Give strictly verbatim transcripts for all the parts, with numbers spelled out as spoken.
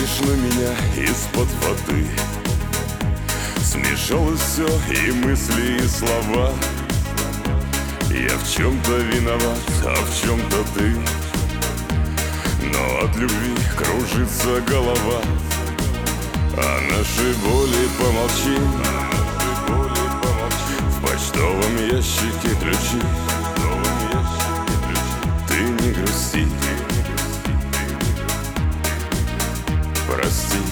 смотришь на меня из-под воды. Смешалось все, и мысли, и слова. Я в чем-то виноват, а в чем-то ты. Но от любви кружится голова. А наши боли помолчим. В почтовом ящике ключи. Ты не грусти. Прости.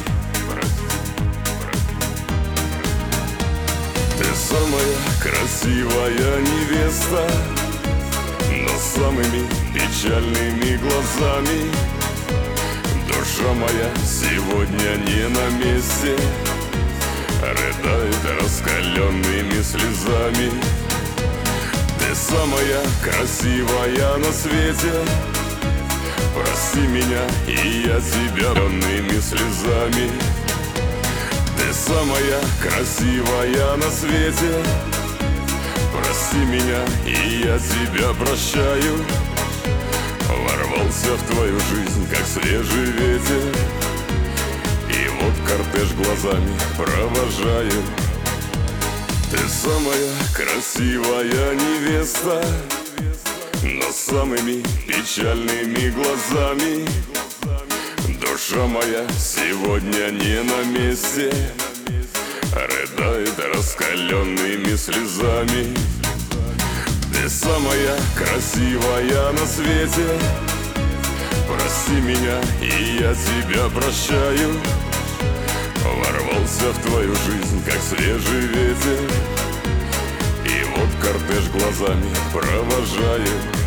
Ты самая красивая невеста, но с самыми печальными глазами. Душа моя сегодня не на месте, рыдает раскаленными слезами. Ты самая красивая на свете, прости меня, и я тебя тонными слезами. Ты самая красивая на свете, прости меня, и я тебя прощаю. Ворвался в твою жизнь, как свежий ветер, и вот кортеж глазами провожаю. Ты самая красивая невеста, но с самыми печальными глазами. Душа моя сегодня не на месте, рыдает раскаленными слезами. Ты самая красивая на свете, прости меня, и я тебя прощаю. Ворвался в твою жизнь, как свежий ветер, и вот кортеж глазами провожаю.